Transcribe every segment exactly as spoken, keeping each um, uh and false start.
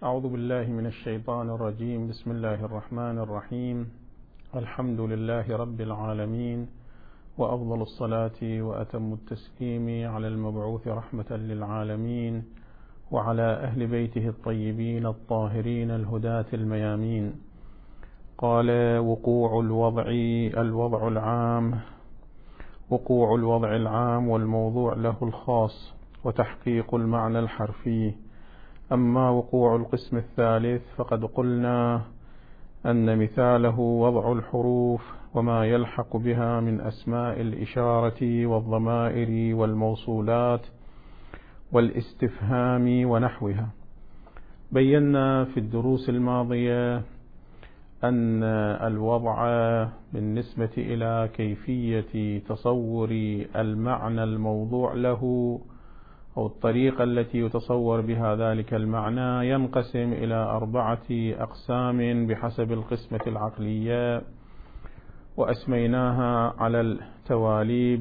أعوذ بالله من الشيطان الرجيم. بسم الله الرحمن الرحيم. الحمد لله رب العالمين، وأفضل الصلاة وأتم التسليم على المبعوث رحمة للعالمين وعلى أهل بيته الطيبين الطاهرين الهداة الميامين. قال: وقوع الوضع الوضع العام وقوع الوضع العام والموضوع له الخاص، وتحقيق المعنى الحرفي. أما وقوع القسم الثالث فقد قلنا أن مثاله وضع الحروف وما يلحق بها من أسماء الإشارة والضمائر والموصولات والاستفهام ونحوها. بينا في الدروس الماضية أن الوضع بالنسبة إلى كيفية تصور المعنى الموضوع له أو الطريقة التي يتصور بها ذلك المعنى ينقسم إلى أربعة أقسام بحسب القسمة العقلية، وأسميناها على التوالي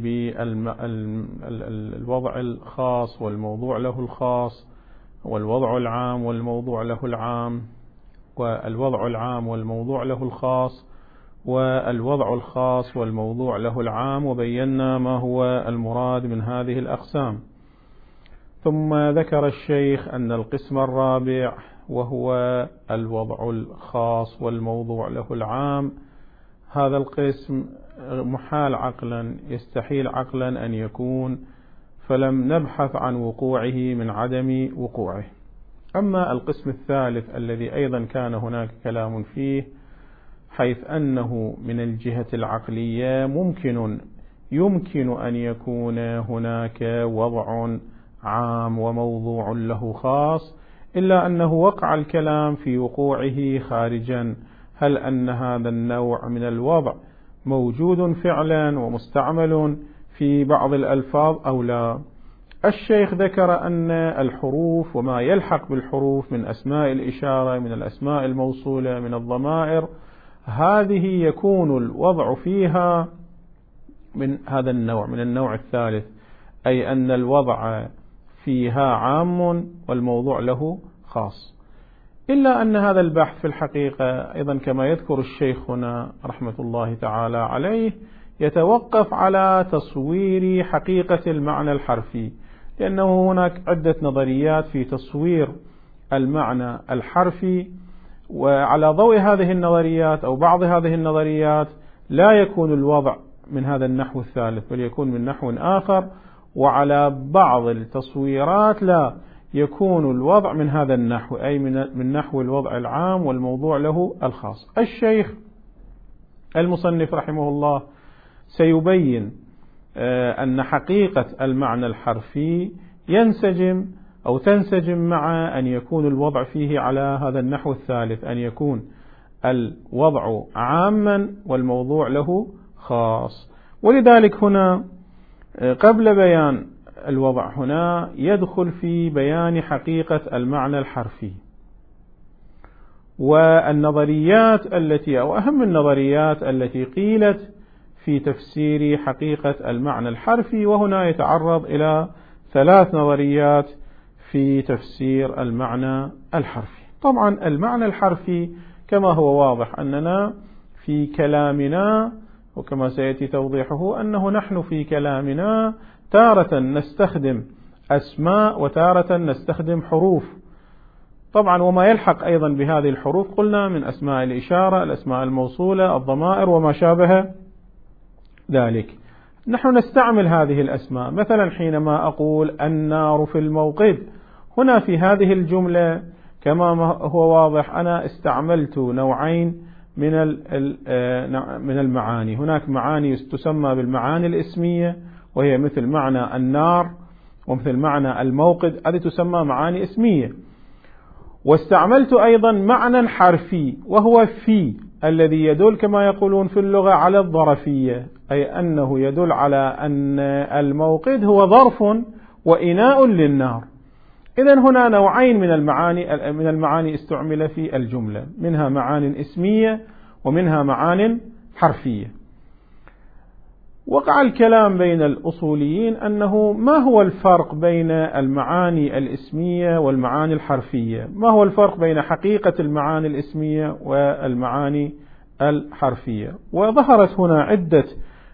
بالوضع الخاص والموضوع له الخاص، والوضع العام والموضوع له العام، والوضع العام والموضوع له الخاص، والوضع الخاص والموضوع له العام. وبينا ما هو المراد من هذه الأقسام. ثم ذكر الشيخ أن القسم الرابع وهو الوضع الخاص والموضوع له العام، هذا القسم محال عقلا، يستحيل عقلا أن يكون، فلم نبحث عن وقوعه من عدم وقوعه. أما القسم الثالث الذي أيضا كان هناك كلام فيه، حيث أنه من الجهة العقلية ممكن يمكن أن يكون هناك وضع عام وموضوع له خاص، إلا أنه وقع الكلام في وقوعه خارجا. هل أن هذا النوع من الوضع موجود فعلا ومستعمل في بعض الألفاظ أو لا؟ الشيخ ذكر أن الحروف وما يلحق بالحروف من أسماء الإشارة، من الأسماء الموصولة، من الضمائر، هذه يكون الوضع فيها من هذا النوع، من النوع الثالث، أي أن الوضع فيها عام والموضوع له خاص. إلا أن هذا البحث في الحقيقة أيضا كما يذكر الشيخ هنا رحمة الله تعالى عليه يتوقف على تصوير حقيقة المعنى الحرفي، لأنه هناك عدة نظريات في تصوير المعنى الحرفي، وعلى ضوء هذه النظريات أو بعض هذه النظريات لا يكون الوضع من هذا النحو الثالث بل يكون من نحو آخر، وعلى بعض التصويرات لا يكون الوضع من هذا النحو، أي من نحو الوضع العام والموضوع له الخاص. الشيخ المصنف رحمه الله سيبين أن حقيقة المعنى الحرفي ينسجم أو تنسجم مع أن يكون الوضع فيه على هذا النحو الثالث، أن يكون الوضع عاما والموضوع له خاص. ولذلك هنا قبل بيان الوضع هنا يدخل في بيان حقيقة المعنى الحرفي والنظريات التي أو أهم النظريات التي قيلت في تفسير حقيقة المعنى الحرفي. وهنا يتعرض إلى ثلاث نظريات في تفسير المعنى الحرفي. طبعا المعنى الحرفي كما هو واضح أننا في كلامنا، وكما سيأتي توضيحه، أنه نحن في كلامنا تارة نستخدم أسماء وتارة نستخدم حروف. طبعا وما يلحق أيضا بهذه الحروف قلنا من أسماء الإشارة، الأسماء الموصولة، الضمائر وما شابه ذلك. نحن نستعمل هذه الأسماء، مثلا حينما أقول النار في الموقد، هنا في هذه الجملة كما هو واضح أنا استعملت نوعين من من المعاني. هناك معاني تسمى بالمعاني الاسمية، وهي مثل معنى النار ومثل معنى الموقد، هذه تسمى معاني اسمية. واستعملت أيضا معنى حرفي وهو في، الذي يدل كما يقولون في اللغة على الظرفية، أي أنه يدل على أن الموقد هو ظرف وإناء للنار. إذن هنا نوعين من المعاني من المعاني استعمل في الجملة، منها معان اسمية ومنها معان حرفية. وقع الكلام بين الأصوليين أنه ما هو الفرق بين المعاني الإسمية والمعاني الحرفية، ما هو الفرق بين حقيقة المعاني الإسمية والمعاني الحرفية. وظهرت هنا عدة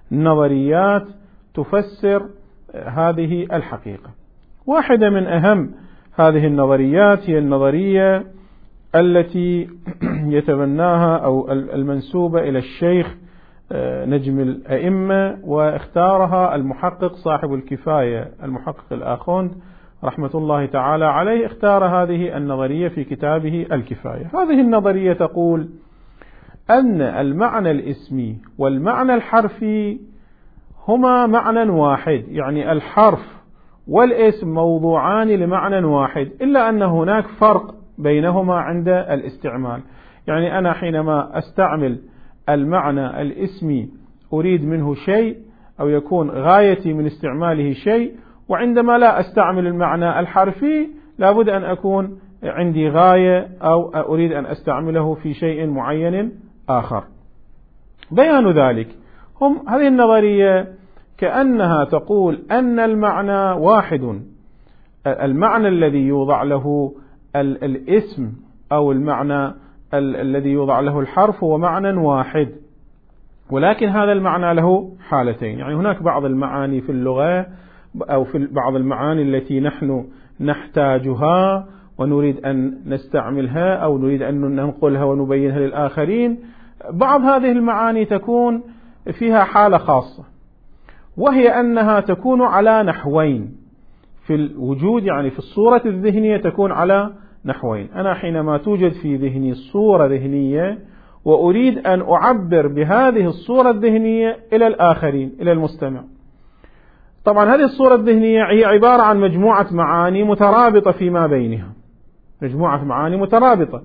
نظريات تفسر هذه الحقيقة. واحدة من أهم هذه النظريات هي النظرية التي يتبناها أو المنسوبة إلى الشيخ نجم الأئمة، واختارها المحقق صاحب الكفاية المحقق الآخوند رحمة الله تعالى عليه، اختار هذه النظرية في كتابه الكفاية. هذه النظرية تقول أن المعنى الإسمي والمعنى الحرفي هما معنى واحد، يعني الحرف والاسم موضوعان لمعنى واحد، إلا أن هناك فرق بينهما عند الاستعمال. يعني أنا حينما أستعمل المعنى الاسمي أريد منه شيء أو يكون غايتي من استعماله شيء، وعندما لا أستعمل المعنى الحرفي لابد أن أكون عندي غاية أو أريد أن أستعمله في شيء معين آخر. بيان ذلك هم هذه النظرية كأنها تقول أن المعنى واحد، المعنى الذي يوضع له الاسم أو المعنى الذي يوضع له الحرف هو معنى واحد، ولكن هذا المعنى له حالتين. يعني هناك بعض المعاني في اللغة أو في بعض المعاني التي نحن نحتاجها ونريد أن نستعملها أو نريد أن ننقلها ونبينها للآخرين، بعض هذه المعاني تكون فيها حالة خاصة، وهي أنها تكون على نحوين في الوجود، يعني في الصورة الذهنية تكون على نحوين. أنا حينما توجد في ذهني صورة ذهنية وأريد أن أعبر بهذه الصورة الذهنية إلى الآخرين، إلى المستمع. طبعا هذه الصورة الذهنية هي عبارة عن مجموعة معاني مترابطة فيما بينها، مجموعة معاني مترابطة.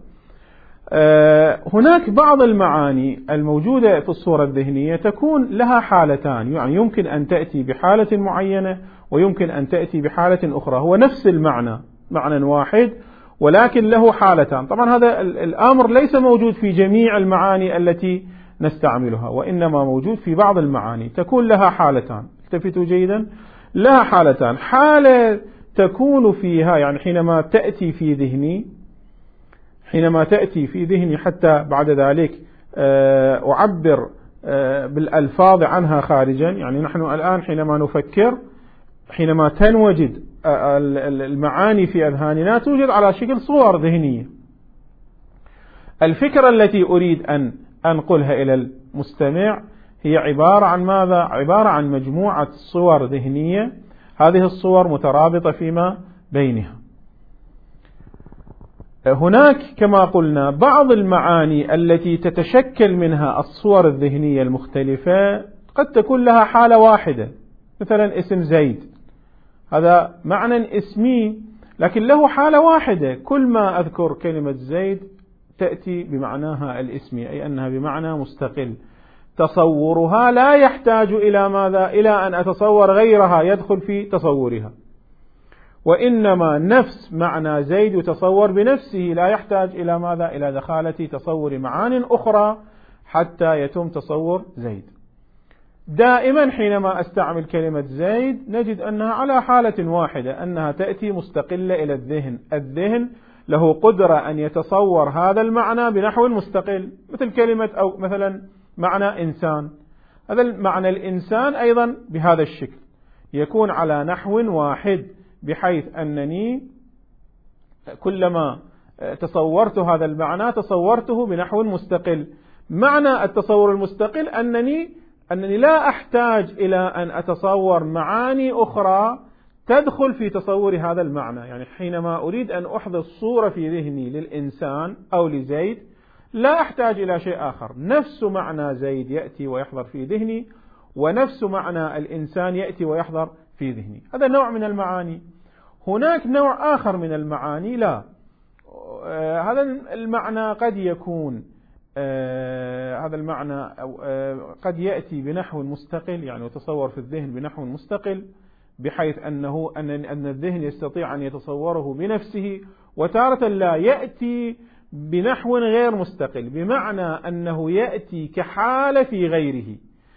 أه هناك بعض المعاني الموجودة في الصورة الذهنية تكون لها حالتان، يعني يمكن أن تأتي بحالة معينة ويمكن أن تأتي بحالة أخرى، هو نفس المعنى، معنى واحد ولكن له حالتان. طبعا هذا الأمر ليس موجود في جميع المعاني التي نستعملها، وإنما موجود في بعض المعاني تكون لها حالتان. التفتوا جيدا، لها حالتان، حالة تكون فيها يعني حينما تأتي في ذهني حينما تأتي في ذهني حتى بعد ذلك أعبر بالألفاظ عنها خارجا. يعني نحن الآن حينما نفكر، حينما تنوجد المعاني في أذهاننا توجد على شكل صور ذهنية. الفكرة التي أريد أن أنقلها إلى المستمع هي عبارة عن ماذا؟ عبارة عن مجموعة صور ذهنية، هذه الصور مترابطة فيما بينها. هناك كما قلنا بعض المعاني التي تتشكل منها الصور الذهنية المختلفة قد تكون لها حالة واحدة، مثلا اسم زيد، هذا معنى اسمي لكن له حالة واحدة، كل ما أذكر كلمة زيد تأتي بمعناها الاسمي، أي أنها بمعنى مستقل، تصورها لا يحتاج إلى ماذا؟ إلى أن أتصور غيرها يدخل في تصورها، وإنما نفس معنى زيد يتصور بنفسه، لا يحتاج إلى ماذا؟ إلى دخالة تصور معان أخرى حتى يتم تصور زيد. دائما حينما أستعمل كلمة زيد نجد أنها على حالة واحدة، أنها تأتي مستقلة إلى الذهن، الذهن له قدرة أن يتصور هذا المعنى بنحو مستقل، مثل كلمة أو مثلا معنى إنسان، هذا المعنى الإنسان أيضا بهذا الشكل يكون على نحو واحد، بحيث أنني كلما تصورت هذا المعنى تصورته بنحو مستقل. معنى التصور المستقل أنني أنني لا أحتاج إلى أن أتصور معاني أخرى تدخل في تصور هذا المعنى. يعني حينما أريد أن أحدث صورة في ذهني للإنسان أو لزيد لا أحتاج إلى شيء آخر، نفس معنى زيد يأتي ويحضر في ذهني، ونفس معنى الإنسان يأتي ويحضر في ذهني. هذا نوع من المعاني. هناك نوع آخر من المعاني لا، آه هذا المعنى قد يكون آه هذا المعنى أو آه قد يأتي بنحو مستقل، يعني يتصور في الذهن بنحو مستقل، بحيث أنه أن أن الذهن يستطيع أن يتصوره بنفسه، وتارة لا يأتي بنحو غير مستقل، بمعنى أنه يأتي كحالة في غيره،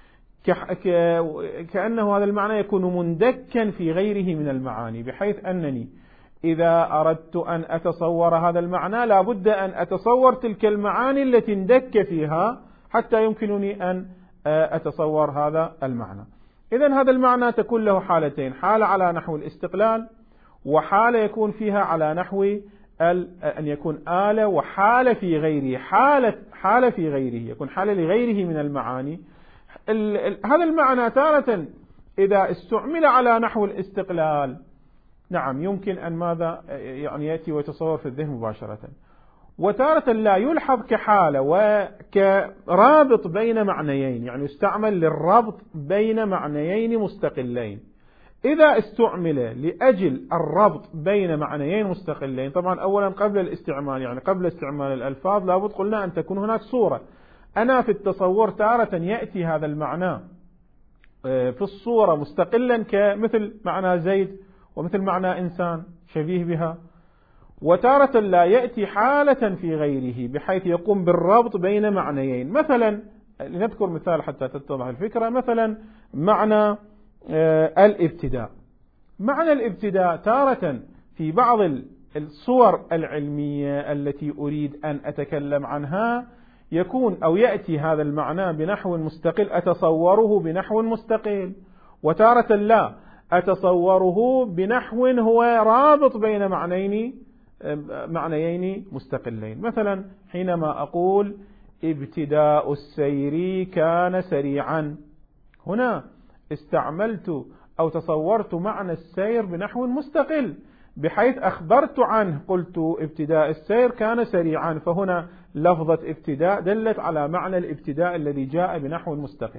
كأنه هذا المعنى يكون مندكا في غيره من المعاني، بحيث أنني إذا أردت أن أتصور هذا المعنى لابد أن أتصور تلك المعاني التي اندك فيها حتى يمكنني أن أتصور هذا المعنى. إذن هذا المعنى تكون له حالتين، حالة على نحو الاستقلال، وحالة يكون فيها على نحو أن يكون آلة، وحالة في غيره، حالة حالة في غيره يكون حالة لغيره من المعاني. هذا المعنى تارة إذا استعمل على نحو الاستقلال نعم يمكن أن ماذا يعني يأتي ويتصور في الذهن مباشرة، وتارة لا يلحظ كحالة وكرابط بين معنيين، يعني يستعمل للربط بين معنيين مستقلين. إذا استعمل لأجل الربط بين معنيين مستقلين، طبعا أولا قبل الاستعمال يعني قبل استعمال الألفاظ لابد قلنا أن تكون هناك صورة. أنا في التصور تارة يأتي هذا المعنى في الصورة مستقلا كمثل معنى زيد ومثل معنى إنسان شبيه بها، وتارة لا يأتي حالة في غيره بحيث يقوم بالربط بين معنيين. مثلا لنذكر مثال حتى تتضح الفكرة، مثلا معنى الابتداء. معنى الابتداء تارة في بعض الصور العلمية التي أريد أن أتكلم عنها يكون أو يأتي هذا المعنى بنحو مستقل أتصوره بنحو مستقل، وتارة لا أتصوره بنحو هو رابط بين معنيين معنيين مستقلين. مثلا حينما أقول ابتداء السير كان سريعا، هنا استعملت أو تصورت معنى السير بنحو مستقل بحيث أخبرت عنه، قلت ابتداء السير كان سريعا، فهنا لفظة ابتداء دلت على معنى الابتداء الذي جاء بنحو مستقل.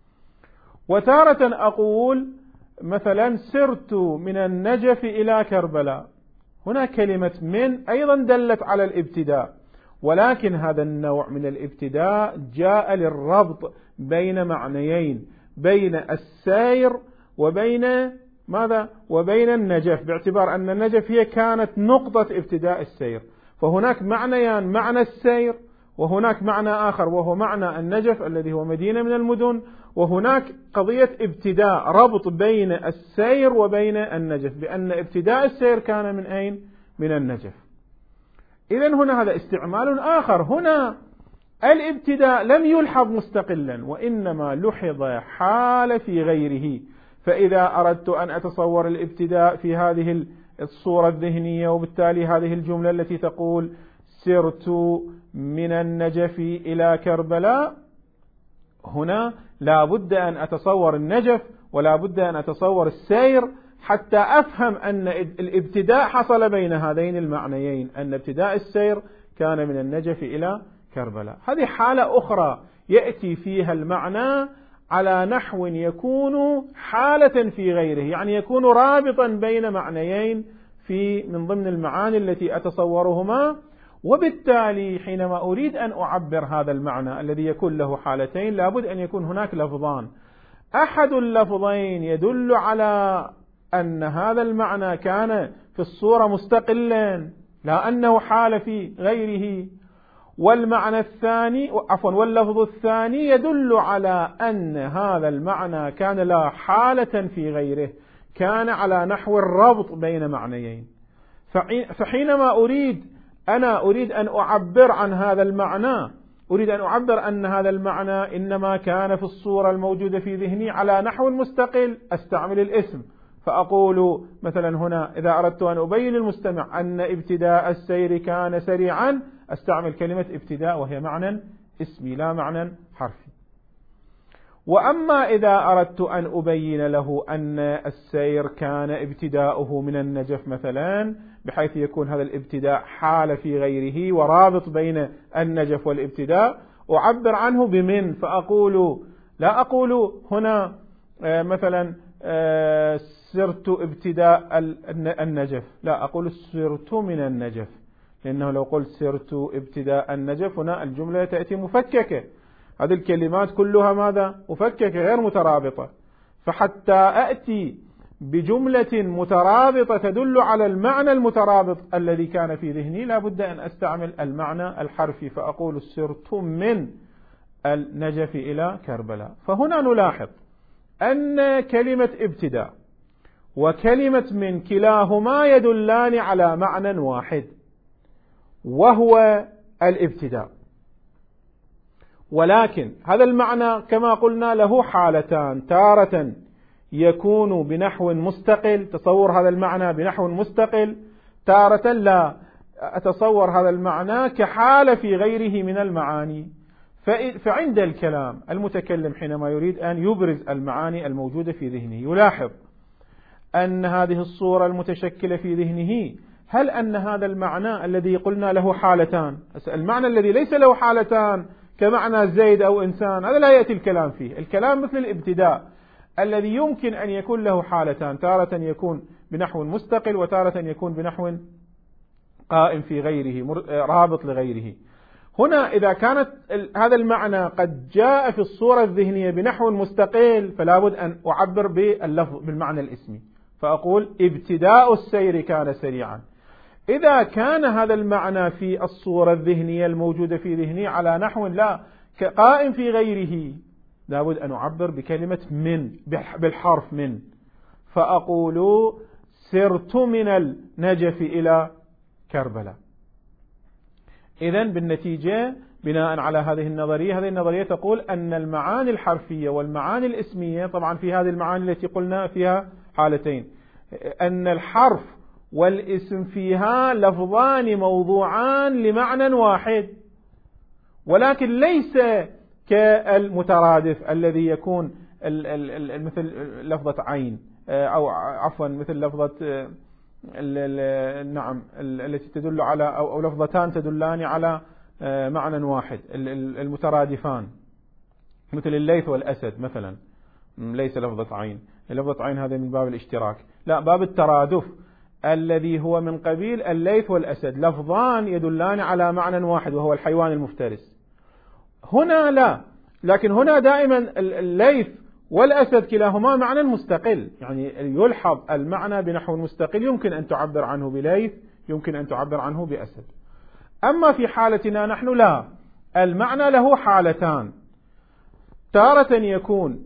وتارة أقول مثلا سرت من النجف إلى كربلاء، هنا كلمة من أيضا دلت على الابتداء، ولكن هذا النوع من الابتداء جاء للربط بين معنيين، بين السير وبين ماذا؟ وبين النجف، باعتبار أن النجف هي كانت نقطة ابتداء السير، فهناك معنيان، معنى السير وهناك معنى آخر وهو معنى النجف الذي هو مدينة من المدن، وهناك قضية ابتداء ربط بين السير وبين النجف، بأن ابتداء السير كان من أين؟ من النجف. إذن هنا هذا استعمال آخر، هنا الابتداء لم يلحظ مستقلا وإنما لحظ حال في غيره. فإذا أردت أن أتصور الابتداء في هذه الصورة الذهنية، وبالتالي هذه الجملة التي تقول سرت من النجف إلى كربلاء، هنا لا بد أن أتصور النجف ولا بد أن أتصور السير حتى أفهم أن الابتداء حصل بين هذين المعنيين، أن ابتداء السير كان من النجف إلى كربلاء. هذه حالة أخرى يأتي فيها المعنى على نحو يكون حالة في غيره، يعني يكون رابطا بين معنيين في من ضمن المعاني التي أتصورهما، وبالتالي حينما أريد أن أعبر هذا المعنى الذي يكون له حالتين لابد أن يكون هناك لفظان، أحد اللفظين يدل على أن هذا المعنى كان في الصورة مستقلا لا أنه حال في غيره، والمعنى الثاني عفوا واللفظ الثاني يدل على أن هذا المعنى كان لا حالة في غيره، كان على نحو الربط بين معنيين. فحينما أريد أنا أريد أن أعبر عن هذا المعنى، أريد أن أعبر أن هذا المعنى إنما كان في الصورة الموجودة في ذهني على نحو مستقل، أستعمل الاسم، فأقول مثلا هنا إذا أردت أن أبين للمستمع أن ابتداء السير كان سريعا، أستعمل كلمة ابتداء وهي معنى اسمي لا معنى حرفي. وأما إذا أردت أن أبين له أن السير كان ابتداؤه من النجف مثلا، بحيث يكون هذا الابتداء حال في غيره ورابط بين النجف والابتداء، أعبر عنه بمن، فأقول لا أقول هنا مثلا سرت ابتداء النجف، لا أقول سرت من النجف، لأنه لو قلت سرت ابتداء النجف هنا الجملة تأتي مفككة، هذه الكلمات كلها ماذا؟ مفككة غير مترابطة. فحتى أأتي بجملة مترابطة تدل على المعنى المترابط الذي كان في ذهني لا بد أن أستعمل المعنى الحرفي، فأقول سرت من النجف إلى كربلاء. فهنا نلاحظ أن كلمة ابتداء وكلمة من كلاهما يدلان على معنى واحد، وهو الابتداء. ولكن هذا المعنى كما قلنا له حالتان، تارة يكون بنحو مستقل، تصور هذا المعنى بنحو مستقل، تارة لا أتصور هذا المعنى كحالة في غيره من المعاني. فعند الكلام المتكلم حينما يريد أن يبرز المعاني الموجودة في ذهنه يلاحظ أن هذه الصورة المتشكلة في ذهنه، هل أن هذا المعنى الذي قلنا له حالتان، المعنى الذي ليس له حالتان كمعنى زيد أو إنسان، هذا لا يأتي الكلام فيه. الكلام مثل الابتداء الذي يمكن أن يكون له حالتان، تارة يكون بنحو مستقل وتارة يكون بنحو قائم في غيره، رابط لغيره. هنا إذا كانت هذا المعنى قد جاء في الصورة الذهنية بنحو مستقل، فلا بد أن أعبر باللفظ بالمعنى الاسمي، فأقول ابتداء السير كان سريعا. إذا كان هذا المعنى في الصورة الذهنية الموجودة في ذهني على نحو لا قائم في غيره، لا بد أن أعبر بكلمة من، بالحرف من، فأقول سرت من النجف إلى كربلاء. إذن بالنتيجة بناء على هذه النظرية، هذه النظرية تقول أن المعاني الحرفية والمعاني الاسمية، طبعا في هذه المعاني التي قلنا فيها حالتين، أن الحرف والاسم فيها لفظان موضوعان لمعنى واحد، ولكن ليس كالمترادف الذي يكون مثل لفظة عين، أو عفوا مثل لفظة نعم التي تدل على أو لفظتان تدلان على معنى واحد، المترادفان، مثل الليث والأسد مثلا، ليس لفظة عين، لفظة عين هذا من باب الاشتراك، لا باب الترادف الذي هو من قبيل الليث والأسد، لفظان يدلان على معنى واحد وهو الحيوان المفترس. هنا لا، لكن هنا دائما الليث والأسد كلاهما معنى مستقل، يعني يلحظ المعنى بنحو مستقل، يمكن أن تعبر عنه بليث، يمكن أن تعبر عنه بأسد. أما في حالتنا نحن لا، المعنى له حالتان، تارة يكون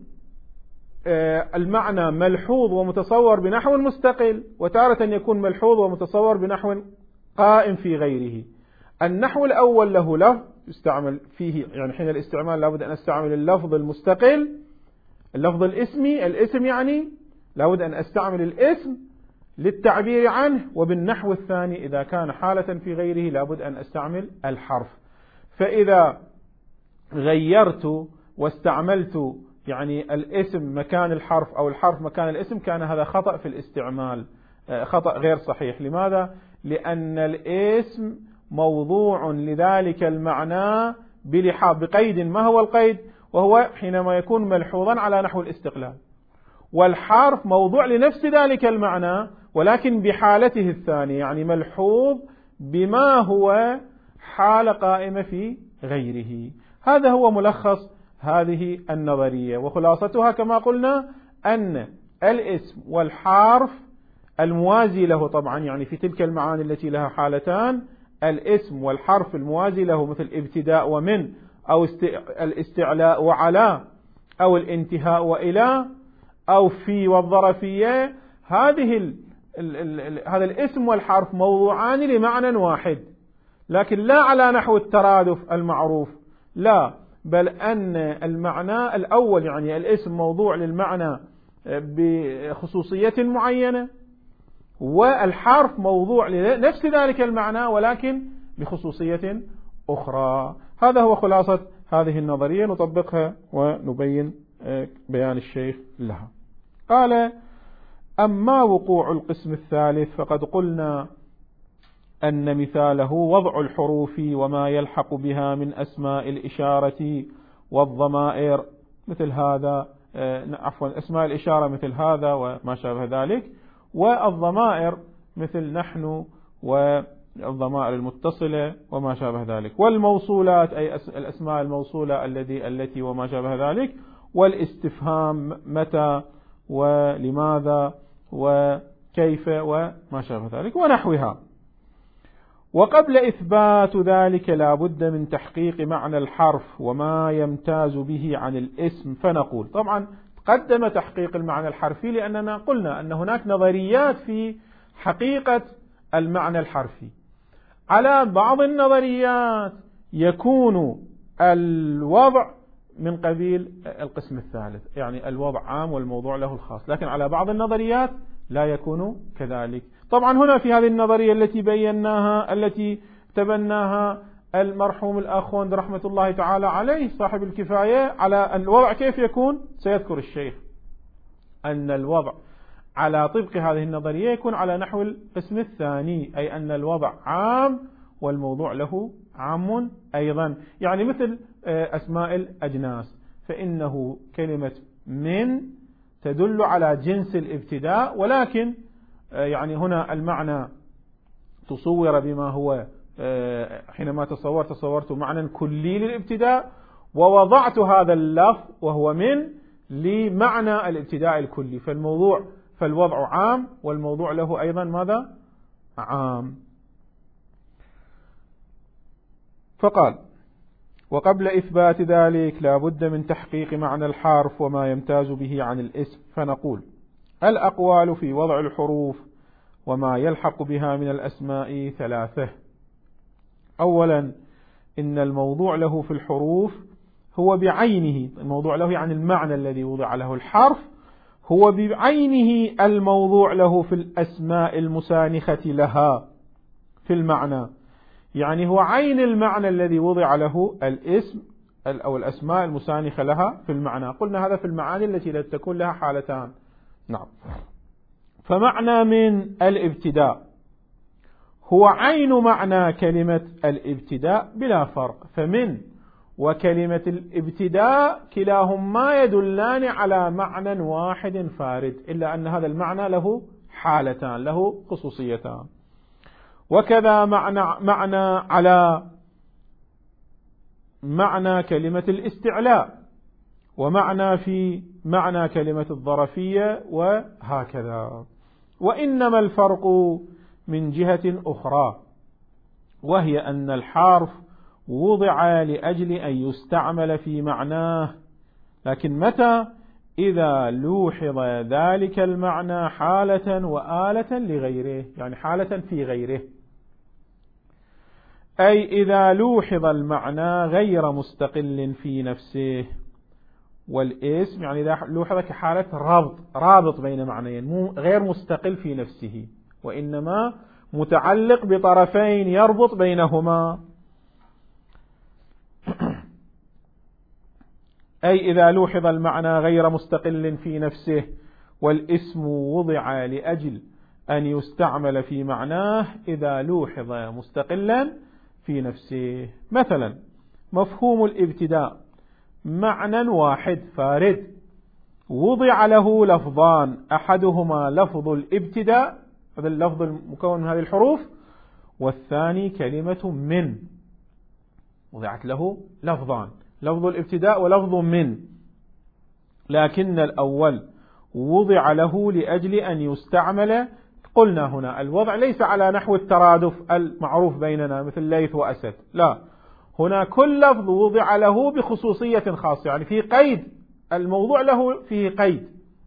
المعنى ملحوظ ومتصور بنحو مستقل، وتارة يكون ملحوظ ومتصور بنحو قائم في غيره. النحو الأول له لفظ يستعمل فيه، يعني حين الاستعمال لابد أن استعمل اللفظ المستقل، اللفظ الاسمي، الاسم يعني لابد أن استعمل الاسم للتعبير عنه، وبالنحو الثاني إذا كان حالة في غيره لابد أن استعمل الحرف. فإذا غيرت واستعملت يعني الاسم مكان الحرف أو الحرف مكان الاسم، كان هذا خطأ في الاستعمال، خطأ غير صحيح. لماذا؟ لأن الاسم موضوع لذلك المعنى بلحاظ بقيد. ما هو القيد؟ وهو حينما يكون ملحوظا على نحو الاستقلال، والحرف موضوع لنفس ذلك المعنى ولكن بحالته الثانية، يعني ملحوظ بما هو حالة قائمة في غيره. هذا هو ملخص هذه النظرية، وخلاصتها كما قلنا أن الاسم والحرف الموازي له، طبعا يعني في تلك المعاني التي لها حالتان، الاسم والحرف الموازي له مثل ابتداء ومن، أو الاستعلاء وعلى، أو الانتهاء وإلى، أو في والظرفية، هذه ال ال ال هذا الاسم والحرف موضوعان لمعنى واحد، لكن لا على نحو الترادف المعروف، لا، بل أن المعنى الأول يعني الاسم موضوع للمعنى بخصوصية معينة، والحرف موضوع لنفس ذلك المعنى ولكن بخصوصية أخرى. هذا هو خلاصة هذه النظرية، نطبقها ونبين بيان الشيخ لها. قال: أما وقوع القسم الثالث فقد قلنا أن مثاله وضع الحروف وما يلحق بها من أسماء الإشارة والضمائر مثل هذا، عفوا أسماء الإشارة مثل هذا وما شابه ذلك، والضمائر مثل نحن والضمائر المتصلة وما شابه ذلك، والموصولات أي الأسماء الموصولة الذي التي وما شابه ذلك، والاستفهام متى ولماذا وكيف وما شابه ذلك ونحوها. وقبل إثبات ذلك لا بد من تحقيق معنى الحرف وما يمتاز به عن الاسم، فنقول طبعا قدم تحقيق المعنى الحرفي لأننا قلنا أن هناك نظريات في حقيقة المعنى الحرفي. على بعض النظريات يكون الوضع من قبيل القسم الثالث، يعني الوضع عام والموضوع له الخاص، لكن على بعض النظريات لا يكون كذلك. طبعا هنا في هذه النظرية التي بيناها التي تبناها المرحوم الأخ رحمة الله تعالى عليه صاحب الكفاية، على الوضع كيف يكون سيذكر الشيخ أن الوضع على طبق هذه النظرية يكون على نحو القسم الثاني، أي أن الوضع عام والموضوع له عام أيضا، يعني مثل أسماء الأجناس، فإنه كلمة من تدل على جنس الابتداء، ولكن يعني هنا المعنى تصور بما هو حينما تصور تصورت معنى كلي للابتداء، ووضعت هذا اللفظ وهو من لمعنى الابتداء الكلي، فالموضوع فالوضع عام والموضوع له أيضا ماذا؟ عام. فقال وقبل إثبات ذلك لا بد من تحقيق معنى الحرف وما يمتاز به عن الاسم، فنقول الأقوال في وضع الحروف وما يلحق بها من الأسماء ثلاثة. أولا إن الموضوع له في الحروف هو بعينه، الموضوع له يعني المعنى الذي وضع له الحرف هو بعينه الموضوع له في الأسماء المسانخة لها في المعنى، يعني هو عين المعنى الذي وضع له الاسم أو الأسماء المسانخة لها في المعنى. قلنا هذا في المعاني التي لا تكون لها حالتان. نعم. فمعنى من الابتداء هو عين معنى كلمة الابتداء بلا فرق، فمن وكلمة الابتداء كلاهما يدلان على معنى واحد فارد، إلا أن هذا المعنى له حالتان، له خصوصيتان. وكذا معنى, معنى على معنى كلمة الاستعلاء، ومعنى في معنى كلمة الظرفية، وهكذا. وإنما الفرق من جهة أخرى، وهي أن الحرف وضع لأجل أن يستعمل في معناه، لكن متى؟ إذا لوحظ ذلك المعنى حالة وآلة لغيره، يعني حالة في غيره، أي إذا لوحظ المعنى غير مستقل في نفسه، والاسم يعني إذا لوحظ كحالة رابط رابط بين معنيين، مو غير مستقل في نفسه، وإنما متعلق بطرفين يربط بينهما. أي إذا لوحظ المعنى غير مستقل في نفسه والاسم وضع لأجل أن يستعمل في معناه إذا لوحظ مستقلا في نفسه. مثلا مفهوم الابتداء معنى واحد فارد وضع له لفظان، أحدهما لفظ الابتداء، هذا اللفظ المكون من هذه الحروف، والثاني كلمة من، وضعت له لفظان، لفظ الابتداء ولفظ من، لكن الأول وضع له لأجل أن يستعمل. قلنا هنا الوضع ليس على نحو الترادف المعروف بيننا مثل ليث وأسد، لا، هنا كل لفظ وضع له بخصوصية خاصة، يعني في قيد، الموضوع له فيه قيد.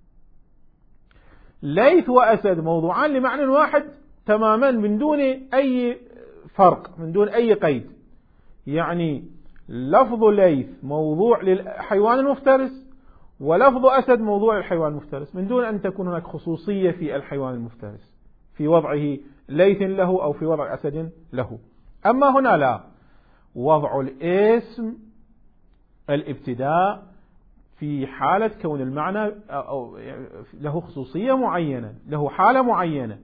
ليث وأسد موضوعان لمعنى واحد تماما من دون أي فرق، من دون أي قيد، يعني لفظ ليث موضوع للحيوان المفترس ولفظ أسد موضوع للحيوان المفترس، من دون أن تكون هناك خصوصية في الحيوان المفترس في وضعه ليث له أو في وضع أسد له. أما هنا لا، وضع الاسم الابتداء في حالة كون المعنى أو له خصوصية معينة، له حالة معينة،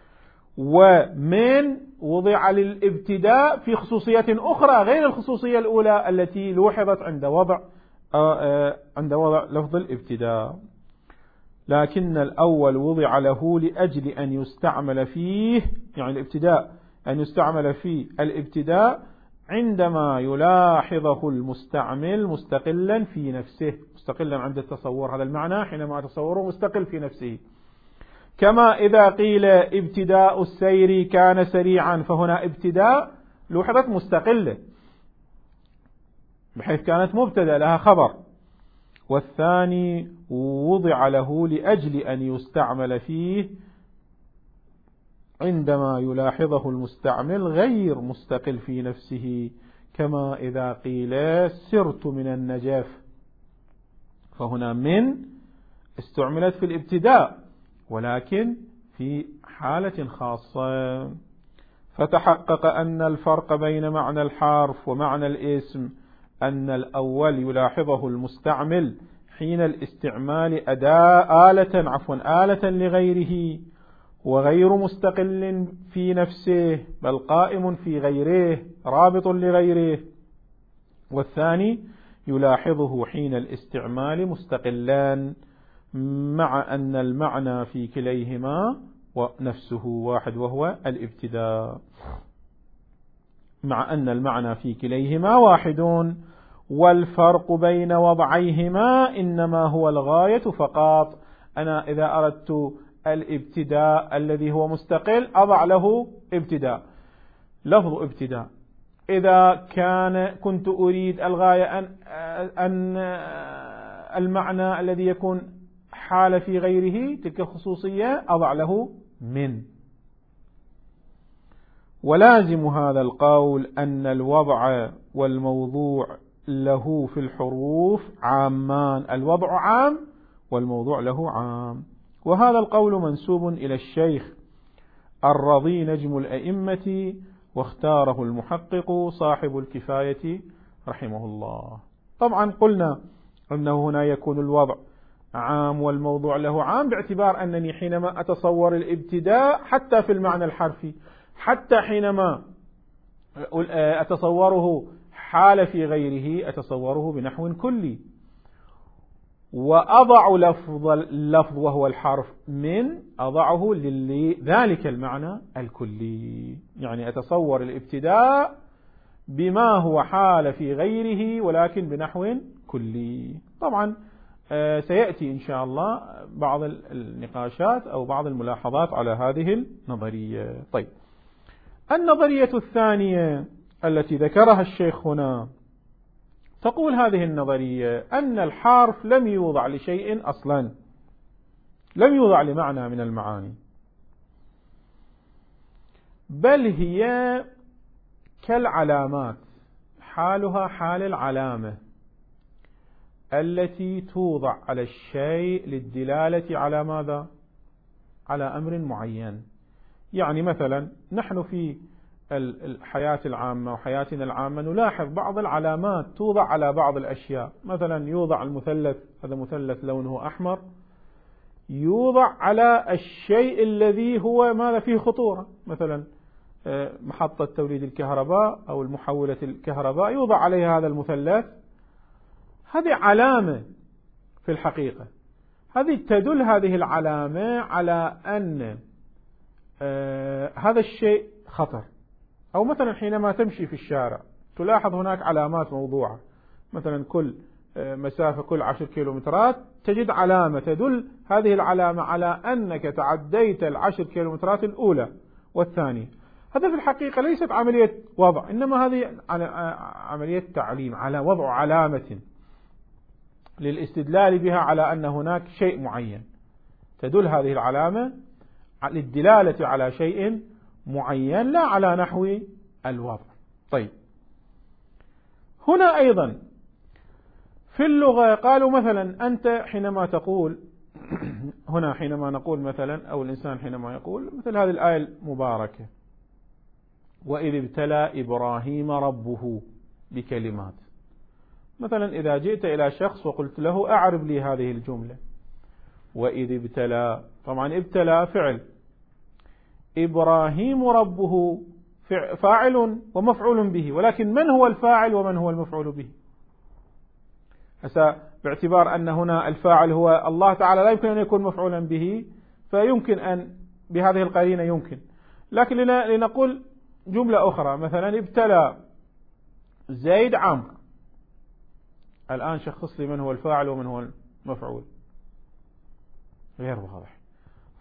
ومن وضع للابتداء في خصوصية أخرى غير الخصوصية الأولى التي لوحظت عند وضع عند وضع لفظ الابتداء. لكن الأول وضع له لأجل أن يستعمل فيه، يعني الابتداء أن يستعمل في الابتداء عندما يلاحظه المستعمل مستقلا في نفسه، مستقلا عند التصور، هذا المعنى حينما تصوره مستقل في نفسه، كما إذا قيل ابتداء السير كان سريعا، فهنا ابتداء لوحظت مستقلة بحيث كانت مبتدأ لها خبر، والثاني وضع له لأجل أن يستعمل فيه عندما يلاحظه المستعمل غير مستقل في نفسه، كما إذا قيل سرت من النجف، فهنا من استعملت في الابتداء ولكن في حالة خاصة. فتحقق أن الفرق بين معنى الحرف ومعنى الاسم أن الأول يلاحظه المستعمل حين الاستعمال أداة آلة عفوا آلة لغيره وغير مستقل في نفسه بل قائم في غيره رابط لغيره، والثاني يلاحظه حين الاستعمال مستقلان مع أن المعنى في كليهما ونفسه واحد وهو الابتداء، مع أن المعنى في كليهما واحد، والفرق بين وضعيهما إنما هو الغاية فقط. أنا إذا أردت الابتداء الذي هو مستقل أضع له ابتداء لفظ ابتداء، إذا كان كنت أريد الغاية أن, أن المعنى الذي يكون حال في غيره تلك الخصوصية أضع له من. ولازم هذا القول أن الوضع والموضوع له في الحروف عامان، الوضع عام والموضوع له عام، وهذا القول منسوب إلى الشيخ الرضي نجم الأئمة، واختاره المحقق صاحب الكفاية رحمه الله. طبعا قلنا أنه هنا يكون الوضع عام والموضوع له عام باعتبار أنني حينما أتصور الابتداء حتى في المعنى الحرفي حتى حينما أتصوره حال في غيره أتصوره بنحو كلي، وأضع لفظ اللفظ وهو الحرف من أضعه لذلك المعنى الكلي، يعني أتصور الابتداء بما هو حال في غيره ولكن بنحو كلي. طبعا سيأتي إن شاء الله بعض النقاشات أو بعض الملاحظات على هذه النظرية. طيب، النظرية الثانية التي ذكرها الشيخ هنا تقول هذه النظرية أن الحرف لم يوضع لشيء أصلا، لم يوضع لمعنى من المعاني، بل هي كالعلامات، حالها حال العلامة التي توضع على الشيء للدلالة على ماذا؟ على أمر معين. يعني مثلا نحن في الحياة العامة وحياتنا العامة نلاحظ بعض العلامات توضع على بعض الأشياء، مثلا يوضع المثلث، هذا مثلث لونه أحمر، يوضع على الشيء الذي هو ماذا فيه خطورة، مثلا محطة توليد الكهرباء أو المحولة الكهرباء يوضع عليها هذا المثلث، هذه علامة في الحقيقة، هذه تدل هذه العلامة على أن آه هذا الشيء خطر. أو مثلا حينما تمشي في الشارع تلاحظ هناك علامات موضوعة، مثلا كل آه مسافة كل عشر كيلومترات تجد علامة تدل هذه العلامة على أنك تعديت العشر كيلومترات الأولى والثانية. هذا في الحقيقة ليست عملية وضع، إنما هذه عملية تعليم على وضع علامة للاستدلال بها على أن هناك شيء معين، تدل هذه العلامة للدلالة على شيء معين لا على نحو الوضع. طيب، هنا أيضا في اللغة قالوا مثلا أنت حينما تقول هنا حينما نقول مثلا أو الإنسان حينما يقول مثل هذه الآية المباركة وإذ ابتلى إبراهيم ربه بكلمات، مثلا إذا جئت إلى شخص وقلت له أعرب لي هذه الجملة، وإذ ابتلى، طبعا ابتلى فعل، إبراهيم ربه فاعل ومفعول به، ولكن من هو الفاعل ومن هو المفعول به؟ هسا باعتبار أن هنا الفاعل هو الله تعالى لا يمكن أن يكون مفعولا به، فيمكن أن بهذه القرينة يمكن، لكن لنقول جملة أخرى مثلا ابتلى زيد عمرو، الآن شخص لي من هو الفاعل ومن هو المفعول، غير واضح،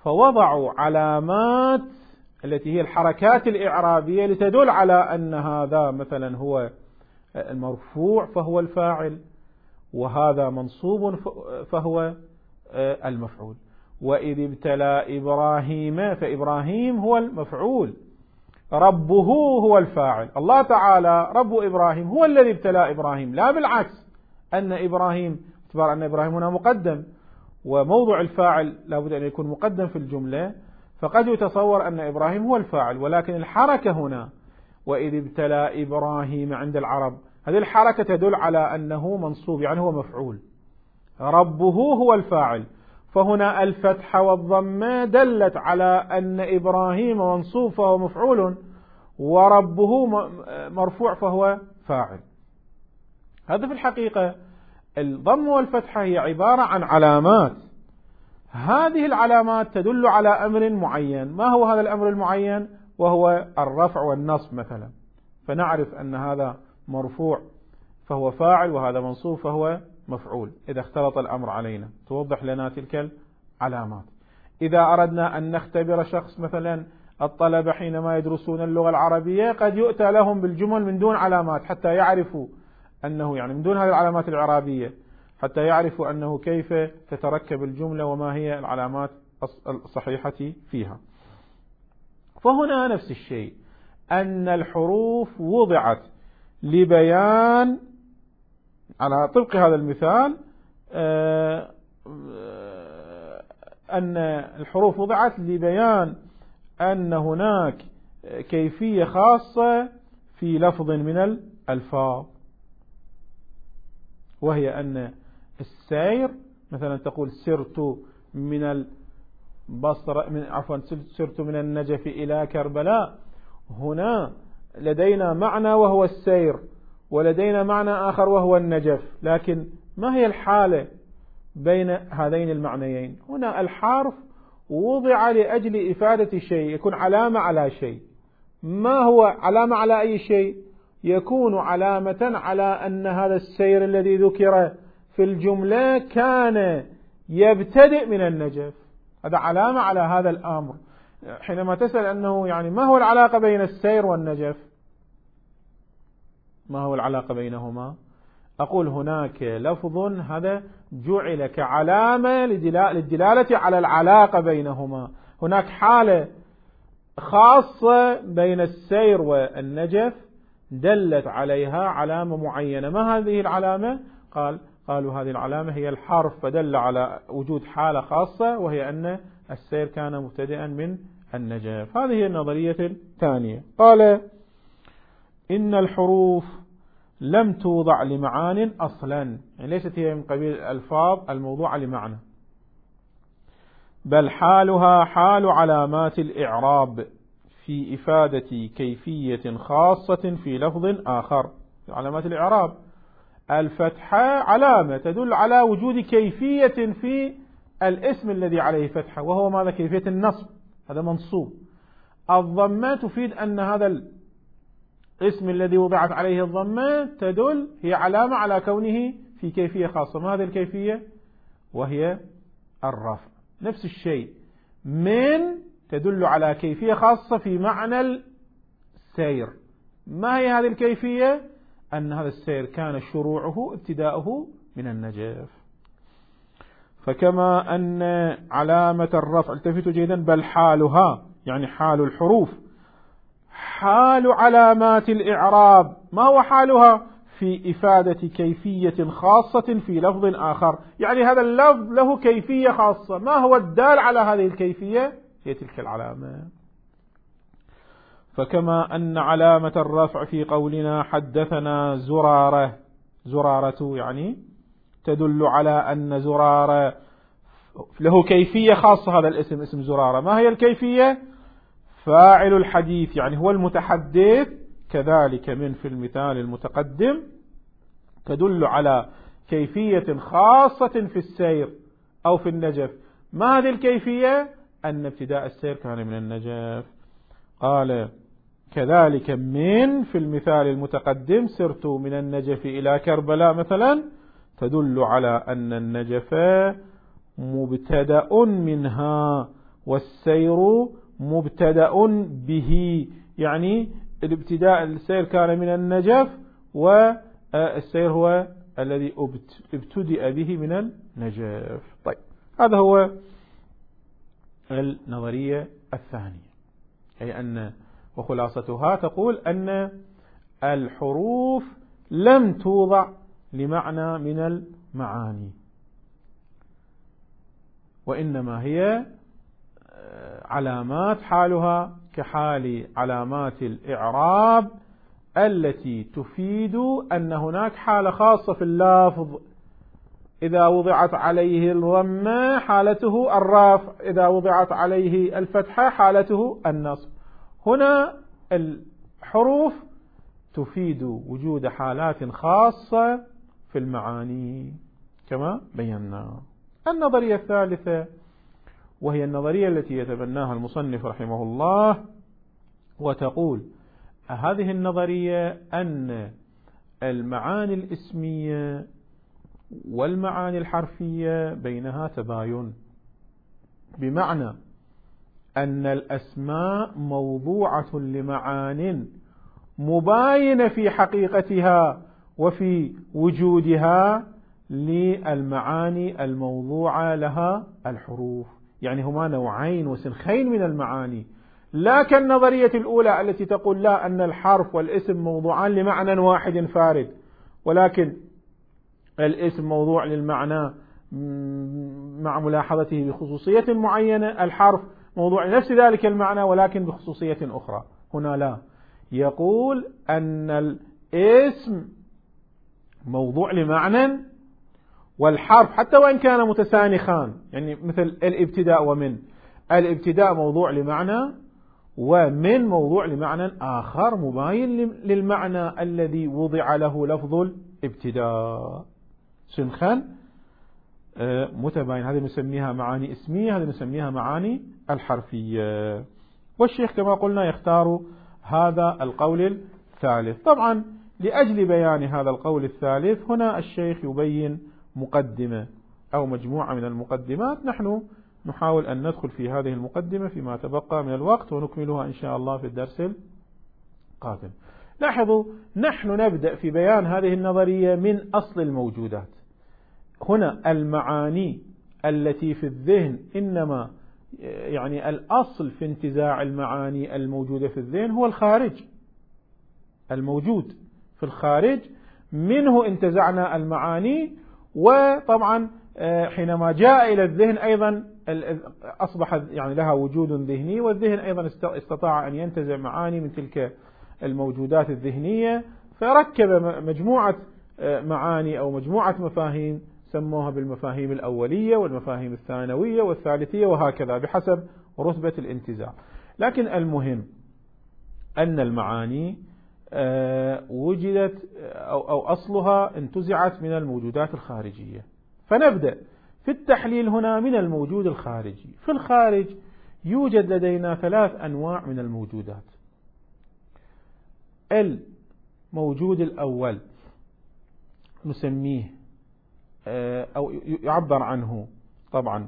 فوضعوا علامات التي هي الحركات الإعرابية لتدل على أن هذا مثلا هو المرفوع فهو الفاعل، وهذا منصوب فهو المفعول. وإذ ابتلى إبراهيم، فإبراهيم هو المفعول، ربه هو الفاعل. الله تعالى رب إبراهيم هو الذي ابتلى إبراهيم، لا بالعكس، أن إبراهيم باعتبار أن إبراهيم هنا مقدم، وموضع الفاعل لابد أن يكون مقدم في الجملة، فقد يتصور أن إبراهيم هو الفاعل، ولكن الحركة هنا وإذ ابتلى إبراهيم عند العرب، هذه الحركة تدل على أنه منصوب، يعني هو مفعول، ربه هو الفاعل. فهنا الفتح والضمة دلت على أن إبراهيم منصوب فهو مفعول، وربه مرفوع فهو فاعل. هذا في الحقيقة الضم والفتحة هي عبارة عن علامات، هذه العلامات تدل على أمر معين. ما هو هذا الأمر المعين؟ وهو الرفع والنصب مثلا، فنعرف أن هذا مرفوع فهو فاعل، وهذا منصوب فهو مفعول إذا اختلط الأمر علينا، توضح لنا تلك العلامات. إذا أردنا أن نختبر شخص مثلا الطلبة حينما يدرسون اللغة العربية، قد يؤتى لهم بالجمل من دون علامات حتى يعرفوا أنه، يعني من دون هذه العلامات الإعرابية، حتى يعرفوا أنه كيف تتركب الجملة وما هي العلامات الصحيحة فيها. فهنا نفس الشيء، أن الحروف وضعت لبيان، على طبق هذا المثال، أن الحروف وضعت لبيان أن هناك كيفية خاصة في لفظ من الألفاظ، وهي أن السير مثلا تقول سرت من البصرة، من عفوا سرت من النجف إلى كربلاء، هنا لدينا معنى وهو السير، ولدينا معنى آخر وهو النجف، لكن ما هي الحالة بين هذين المعنيين؟ هنا الحرف وضع لأجل إفادة شيء، يكون علامة على شيء. ما هو علامة على أي شيء؟ يكون علامة على أن هذا السير الذي ذكر في الجملة كان يبتدئ من النجف، هذا علامة على هذا الأمر. حينما تسأل أنه يعني ما هو العلاقة بين السير والنجف، ما هو العلاقة بينهما؟ أقول هناك لفظ هذا جعل كعلامة للدلالة على العلاقة بينهما، هناك حالة خاصة بين السير والنجف دلت عليها علامة معينة. ما هذه العلامة؟ قال قالوا هذه العلامة هي الحرف، فدل على وجود حالة خاصة، وهي أن السير كان مبتدئا من النجف. هذه هي النظرية الثانية. قال إن الحروف لم توضع لمعان أصلا، يعني ليست هي من قبيل الألفاظ الموضوعة لمعنى، بل حالها حال علامات الإعراب في إفادة كيفية خاصة في لفظ آخر. علامات الإعراب الفتحة علامة تدل على وجود كيفية في الاسم الذي عليه فتحة، وهو ماذا؟ كيفية النصب، هذا منصوب. الضمة تفيد أن هذا الاسم الذي وضعت عليه الضمة تدل، هي علامة على كونه في كيفية خاصة. ما هذه الكيفية؟ وهي الرفع. نفس الشيء من تدل على كيفية خاصة في معنى السير. ما هي هذه الكيفية؟ أن هذا السير كان شروعه ابتداؤه من النجف. فكما أن علامة الرفع، التفتوا جيدا، بل حالها يعني حال الحروف حال علامات الإعراب. ما هو حالها؟ في إفادة كيفية خاصة في لفظ آخر، يعني هذا اللفظ له كيفية خاصة، ما هو الدال على هذه الكيفية؟ هي تلك العلامة. فكما أن علامة الرفع في قولنا حدثنا زرارة، زرارة يعني تدل على أن زرارة له كيفية خاصة، هذا الاسم اسم زرارة. ما هي الكيفية؟ فاعل الحديث، يعني هو المتحدث. كذلك من في المثال المتقدم تدل على كيفية خاصة في السير أو في النجف. ما هذه الكيفية؟ أن ابتداء السير كان من النجف. قال كذلك من في المثال المتقدم سرت من النجف إلى كربلاء مثلا تدل على أن النجف مبتدأ منها، والسير مبتدأ به، يعني الابتداء السير كان من النجف، والسير هو الذي ابتدأ به من النجف. طيب هذا هو النظرية الثانية، أي أن وخلاصتها تقول أن الحروف لم توضع لمعنى من المعاني، وإنما هي علامات حالها كحال علامات الإعراب التي تفيد أن هناك حالة خاصة في اللفظ، إذا وضعت عليه الضمة حالته الرفع، إذا وضعت عليه الفتحة حالته النصب. هنا الحروف تفيد وجود حالات خاصة في المعاني كما بينا. النظرية الثالثة وهي النظرية التي يتبناها المصنف رحمه الله، وتقول هذه النظرية أن المعاني الاسمية والمعاني الحرفية بينها تباين، بمعنى أن الأسماء موضوعة لمعان مباينة في حقيقتها وفي وجودها للمعاني الموضوعة لها الحروف، يعني هما نوعين وسنخين من المعاني، لا كالنظرية الأولى التي تقول لا أن الحرف والاسم موضوعان لمعنى واحد فارد، ولكن الاسم موضوع للمعنى مع ملاحظته بخصوصية معينة، الحرف موضوع لنفس ذلك المعنى ولكن بخصوصية أخرى. هنا لا، يقول أن الاسم موضوع لمعنى، والحرف حتى وإن كان متسانخان، يعني مثل الابتداء ومن، الابتداء موضوع لمعنى ومن موضوع لمعنى آخر مباين للمعنى الذي وضع له لفظ الابتداء، سنخان متباين. هذه نسميها معاني اسمية، هذه نسميها معاني الحرفية. والشيخ كما قلنا يختار هذا القول الثالث. طبعا لأجل بيان هذا القول الثالث هنا الشيخ يبين مقدمة أو مجموعة من المقدمات، نحن نحاول أن ندخل في هذه المقدمة فيما تبقى من الوقت ونكملها إن شاء الله في الدرس القادم. لاحظوا نحن نبدأ في بيان هذه النظرية من أصل الموجودات. هنا المعاني التي في الذهن إنما يعني الأصل في انتزاع المعاني الموجودة في الذهن هو الخارج، الموجود في الخارج منه انتزعنا المعاني، وطبعا حينما جاء إلى الذهن أيضا أصبح يعني لها وجود ذهني، والذهن أيضا استطاع أن ينتزع معاني من تلك الموجودات الذهنية، فركب مجموعة معاني أو مجموعة مفاهيم سموها بالمفاهيم الأولية والمفاهيم الثانوية والثالثية وهكذا بحسب رتبة الانتزاع. لكن المهم أن المعاني وجدت أو أصلها انتزعت من الموجودات الخارجية. فنبدأ في التحليل هنا من الموجود الخارجي. في الخارج يوجد لدينا ثلاث أنواع من الموجودات. الموجود الأول نسميه أو يعبر عنه طبعا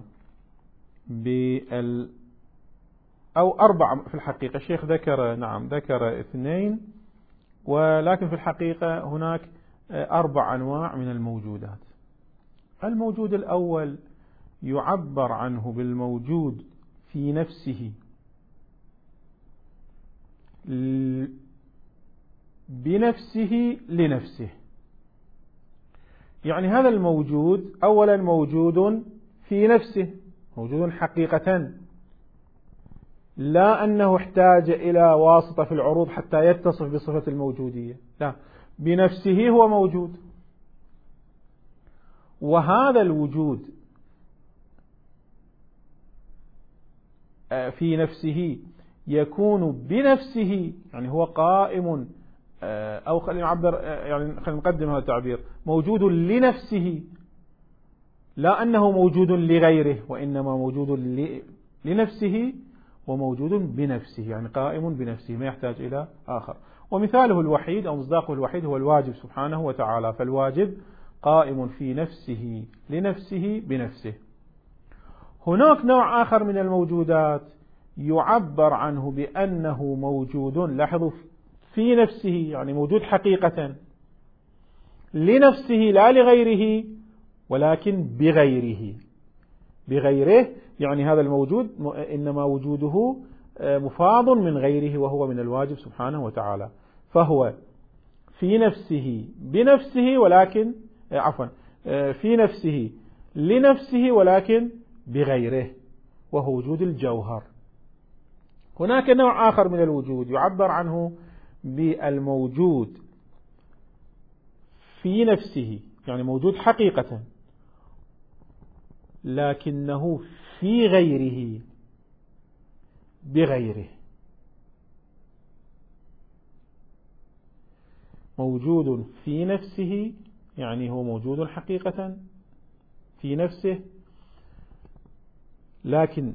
بال أو أربع في الحقيقة. الشيخ ذكر نعم ذكر اثنين، ولكن في الحقيقة هناك أربع أنواع من الموجودات. الموجود الأول يعبر عنه بالموجود في نفسه بنفسه لنفسه، يعني هذا الموجود أولا موجود في نفسه، موجود حقيقة، لا أنه احتاج إلى واسطة في العروض حتى يتصف بصفة الموجودية، لا، بنفسه هو موجود. وهذا الوجود في نفسه يكون بنفسه، يعني هو قائم، أو خلينا نعبر يعني خلينا نقدم هذا التعبير، موجود لنفسه، لا أنه موجود لغيره، وإنما موجود لنفسه وموجود بنفسه، يعني قائم بنفسه ما يحتاج إلى آخر. ومثاله الوحيد أو مصداقه الوحيد هو الواجب سبحانه وتعالى، فالواجب قائم في نفسه لنفسه بنفسه. هناك نوع آخر من الموجودات يعبر عنه بأنه موجود، لاحظوا، في نفسه، يعني موجود حقيقة لنفسه لا لغيره، ولكن بغيره. بغيره يعني هذا الموجود إنما وجوده مفاض من غيره، وهو من الواجب سبحانه وتعالى، فهو في نفسه بنفسه، ولكن عفوا في نفسه لنفسه ولكن بغيره، وهو وجود الجوهر. هناك نوع آخر من الوجود يعبر عنه بالموجود في نفسه، يعني موجود حقيقة، لكنه في غيره بغيره. موجود في نفسه يعني هو موجود حقيقة في نفسه، لكن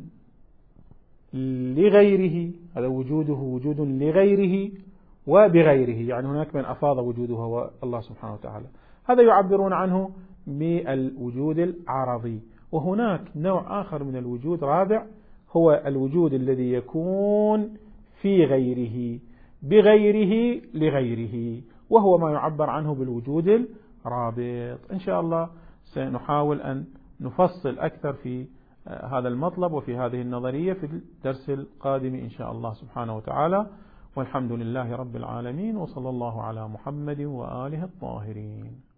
لغيره، هذا وجوده وجود لغيره وبغيره، يعني هناك من أفاض وجوده هو الله سبحانه وتعالى. هذا يعبرون عنه بالوجود العرضي. وهناك نوع آخر من الوجود رابع، هو الوجود الذي يكون في غيره بغيره لغيره، وهو ما يعبر عنه بالوجود الرابط. إن شاء الله سنحاول أن نفصل أكثر في هذا المطلب وفي هذه النظرية في الدرس القادم إن شاء الله سبحانه وتعالى. والحمد لله رب العالمين، وصلى الله على محمد وآله الطاهرين.